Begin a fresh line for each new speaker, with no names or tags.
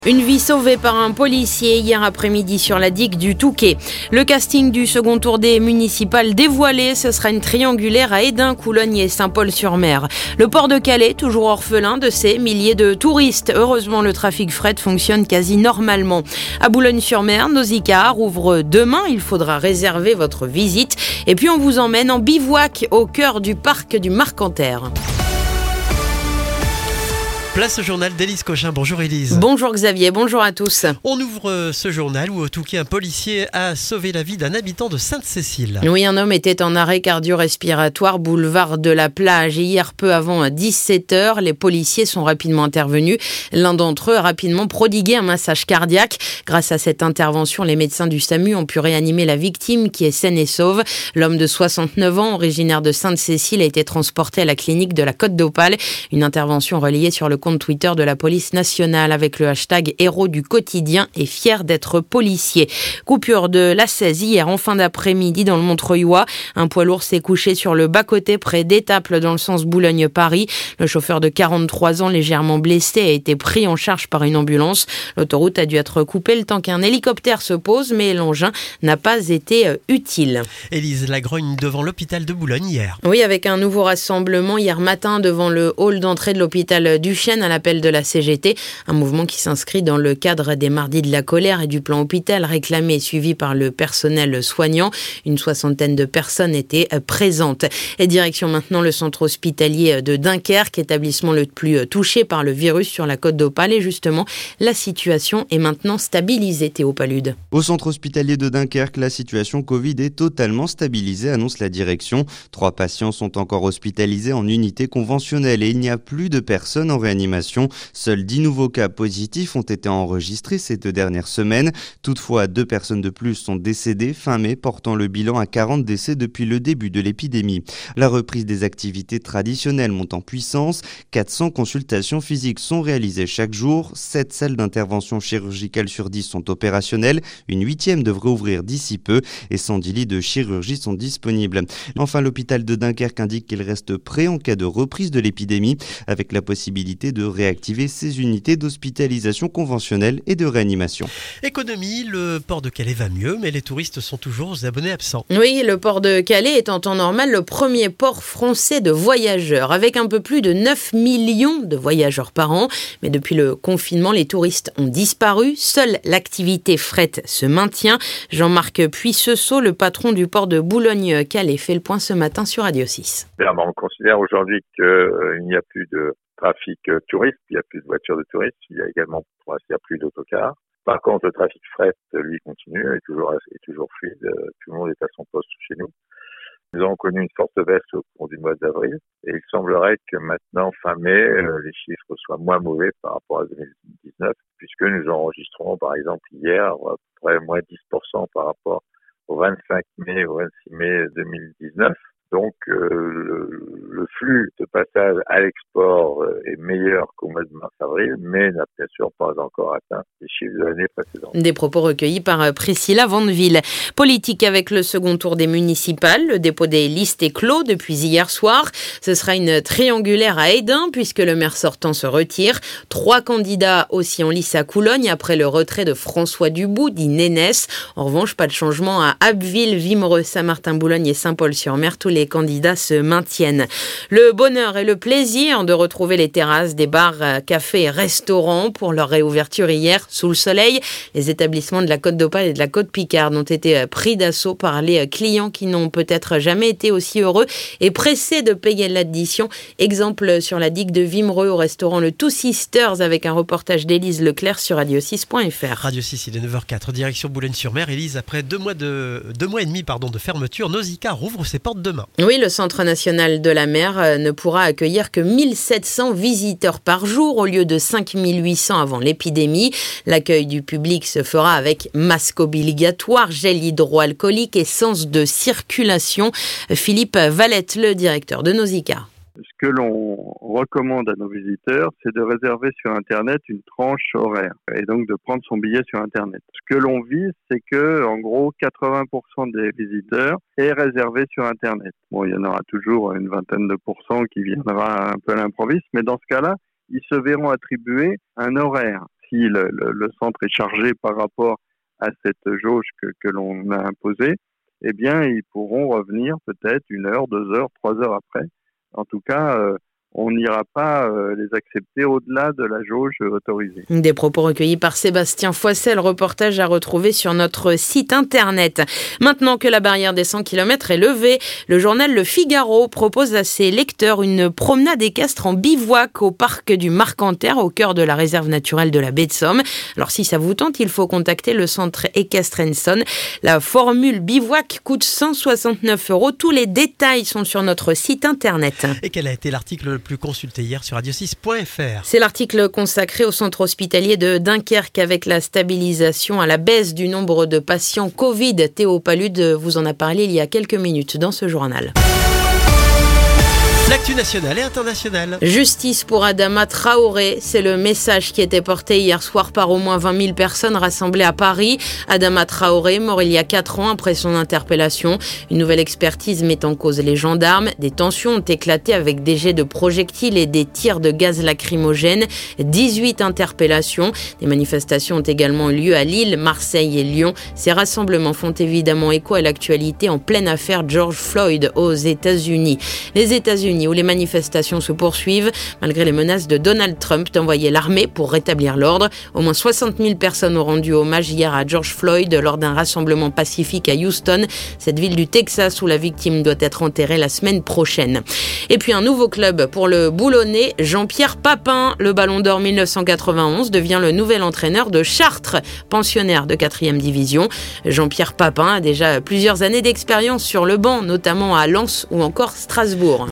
Une vie sauvée par un policier hier après-midi sur la digue du Touquet. Le casting du second tour des municipales dévoilé, ce sera une triangulaire à Hesdin, Coulogne et Saint-Paul-sur-Mer. Le port de Calais, toujours orphelin de ses milliers de touristes. Heureusement, le trafic fret fonctionne quasi normalement. À Boulogne-sur-Mer, Nausicaa rouvre demain. Il faudra réserver votre visite. Et puis on vous emmène en bivouac au cœur du parc du Marcanterre.
Place au journal d'Élise Cochin. Bonjour Élise.
Bonjour Xavier, bonjour à tous.
On ouvre ce journal où au Touquet, un policier a sauvé la vie d'un habitant de Sainte-Cécile.
Oui, un homme était en arrêt cardio-respiratoire, boulevard de la Plage. Hier, peu avant 17h, les policiers sont rapidement intervenus. L'un d'entre eux a rapidement prodigué un massage cardiaque. Grâce à cette intervention, les médecins du SAMU ont pu réanimer la victime qui est saine et sauve. L'homme de 69 ans, originaire de Sainte-Cécile, a été transporté à la clinique de la Côte d'Opale. Une intervention relayée sur le compte Twitter de la police nationale avec le hashtag héros du quotidien et fier d'être policier. Coupure de l'A16 hier en fin d'après-midi dans le Montreuilois. Un poids lourd s'est couché sur le bas-côté près d'Étaples dans le sens Boulogne-Paris. Le chauffeur de 43 ans légèrement blessé a été pris en charge par une ambulance. L'autoroute a dû être coupée le temps qu'un hélicoptère se pose, mais l'engin n'a pas été utile.
Élise, la grogne devant l'hôpital de Boulogne hier.
Oui, avec un nouveau rassemblement hier matin devant le hall d'entrée de l'hôpital Duchesne à l'appel de la CGT, un mouvement qui s'inscrit dans le cadre des Mardis de la colère et du plan hôpital réclamé et suivi par le personnel soignant. Une soixantaine de personnes étaient présentes. Et direction maintenant le centre hospitalier de Dunkerque, établissement le plus touché par le virus sur la Côte d'Opale. Et justement, la situation est maintenant stabilisée, Théo Palude.
Au centre hospitalier de Dunkerque, la situation Covid est totalement stabilisée, annonce la direction. 3 patients sont encore hospitalisés en unité conventionnelle et il n'y a plus de personnes en réanimation. Seuls 10 nouveaux cas positifs ont été enregistrés ces 2 dernières semaines. Toutefois, 2 personnes de plus sont décédées fin mai, portant le bilan à 40 décès depuis le début de l'épidémie. La reprise des activités traditionnelles monte en puissance. 400 consultations physiques sont réalisées chaque jour. 7 salles d'intervention chirurgicale sur 10 sont opérationnelles. Une 8e devrait ouvrir d'ici peu et 110 lits de chirurgie sont disponibles. Enfin, l'hôpital de Dunkerque indique qu'il reste prêt en cas de reprise de l'épidémie, avec la possibilité de réactiver ses unités d'hospitalisation conventionnelle et de réanimation.
Économie, le port de Calais va mieux, mais les touristes sont toujours aux abonnés absents.
Oui, le port de Calais est en temps normal le premier port français de voyageurs, avec un peu plus de 9 millions de voyageurs par an. Mais depuis le confinement, les touristes ont disparu. Seule l'activité fret se maintient. Jean-Marc Puissesseau, le patron du port de Boulogne-Calais, fait le point ce matin sur Radio 6.
On considère aujourd'hui qu'il n'y a plus de trafic touriste, il n'y a plus de voitures de touristes, il y a également, pour l'instant, il n'y a plus d'autocars. Par contre, le trafic fret, lui, continue, est toujours fluide, tout le monde est à son poste chez nous. Nous avons connu une forte baisse au cours du mois d'avril, et il semblerait que maintenant, fin mai, les chiffres soient moins mauvais par rapport à 2019, puisque nous enregistrons, par exemple, hier, à peu près moins 10% par rapport au 25 mai, au 26 mai 2019. Donc, le flux de passage à l'export est meilleur qu'au mois de mars-avril, mais n'a bien sûr pas encore atteint les chiffres de l'année précédente.
Des propos recueillis par Priscilla Vandeville. Politique avec le second tour des municipales. Le dépôt des listes est clos depuis hier soir. Ce sera une triangulaire à Hesdin puisque le maire sortant se retire. 3 candidats aussi en lice à Coulogne après le retrait de François Dubout, dit Nénès. En revanche, pas de changement à Abbeville, Vimereux, Saint-Martin-Boulogne et Saint-Paul-sur-Mer. Tous les candidats se maintiennent. Le bonheur et le plaisir de retrouver les terrasses des bars, cafés et restaurants pour leur réouverture hier sous le soleil. Les établissements de la Côte d'Opale et de la Côte Picarde ont été pris d'assaut par les clients qui n'ont peut-être jamais été aussi heureux et pressés de payer l'addition. Exemple sur la digue de Vimereux au restaurant le Two Sisters avec un reportage d'Élise Leclerc sur radio6.fr.
Radio 6, il est 9h04, direction Boulogne-sur-Mer. Élise, après 2 mois et demi de fermeture, Nausicaa rouvre ses portes demain.
Oui, le Centre national de la mer ne pourra accueillir que 1700 visiteurs par jour au lieu de 5800 avant l'épidémie. L'accueil du public se fera avec masque obligatoire, gel hydroalcoolique et sens de circulation. Philippe Valette, le directeur de Nausicaa.
Ce que l'on recommande à nos visiteurs, c'est de réserver sur Internet une tranche horaire et donc de prendre son billet sur Internet. Ce que l'on vise, c'est que, en gros, 80% des visiteurs aient réservé sur Internet. Bon, il y en aura toujours une vingtaine de pourcents qui viendra un peu à l'improviste, mais dans ce cas-là, ils se verront attribuer un horaire si le centre est chargé par rapport à cette jauge que l'on a imposée, eh bien, ils pourront revenir peut-être 1 heure, 2 heures, 3 heures après. En tout cas, on n'ira pas les accepter au-delà de la jauge autorisée.
Des propos recueillis par Sébastien Foissel, reportage à retrouver sur notre site internet. Maintenant que la barrière des 100 km est levée, le journal Le Figaro propose à ses lecteurs une promenade équestre en bivouac au parc du Marcanterre, au cœur de la réserve naturelle de la baie de Somme. Alors si ça vous tente, il faut contacter le centre équestre Enson. La formule bivouac coûte 169 €. Tous les détails sont sur notre site internet.
Et quel a été l'article le plus consulté hier sur radio6.fr?
C'est l'article consacré au centre hospitalier de Dunkerque avec la stabilisation à la baisse du nombre de patients Covid. Théo Palud vous en a parlé il y a quelques minutes dans ce journal.
L'actu nationale et internationale.
Justice pour Adama Traoré, c'est le message qui était porté hier soir par au moins 20 000 personnes rassemblées à Paris. Adama Traoré, mort il y a 4 ans après son interpellation. Une nouvelle expertise met en cause les gendarmes. Des tensions ont éclaté avec des jets de projectiles et des tirs de gaz lacrymogène. 18 interpellations. Des manifestations ont également eu lieu à Lille, Marseille et Lyon. Ces rassemblements font évidemment écho à l'actualité en pleine affaire George Floyd aux États-Unis. Les États-Unis où les manifestations se poursuivent malgré les menaces de Donald Trump d'envoyer l'armée pour rétablir l'ordre. Au moins 60 000 personnes ont rendu hommage hier à George Floyd lors d'un rassemblement pacifique à Houston, cette ville du Texas où la victime doit être enterrée la semaine prochaine. Et puis un nouveau club pour le Boulonnais, Jean-Pierre Papin. Le Ballon d'Or 1991 devient le nouvel entraîneur de Chartres, pensionnaire de 4e division. Jean-Pierre Papin a déjà plusieurs années d'expérience sur le banc, notamment à Lens ou encore Strasbourg.